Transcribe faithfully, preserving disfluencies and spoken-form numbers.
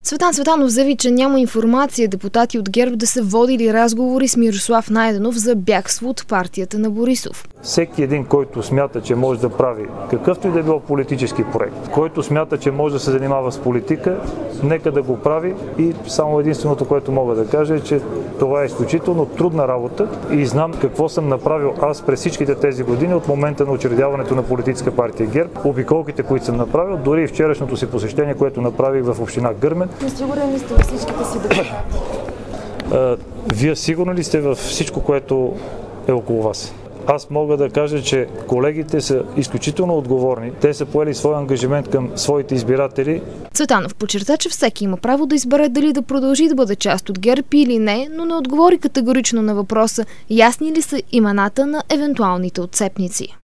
Цветан Цветанов заяви, че няма информация депутати от ГЕРБ да са водили разговори с Мирослав Найденов за бягство от партията на Борисов. Всеки един, който смята, че може да прави какъвто и да е било политически проект, който смята, че може да се занимава с политика, нека да го прави, и само единственото, което мога да кажа е, че това е изключително трудна работа и знам какво съм направил аз през всичките тези години от момента на учредяването на политическа партия ГЕРБ, обиколките, които съм направил, дори и вчерашното си посещение, което направих в община Гърмен. Не сигурен ли сте във всичките си депутати? Вие сигурни ли сте във всичко, което е около вас? Аз мога да кажа, че колегите са изключително отговорни. Те са поели своя ангажимент към своите избиратели. Цветанов подчерта, че всеки има право да избере дали да продължи да бъде част от ГЕРБ или не, но не отговори категорично на въпроса ясни ли са имената на евентуалните отцепници.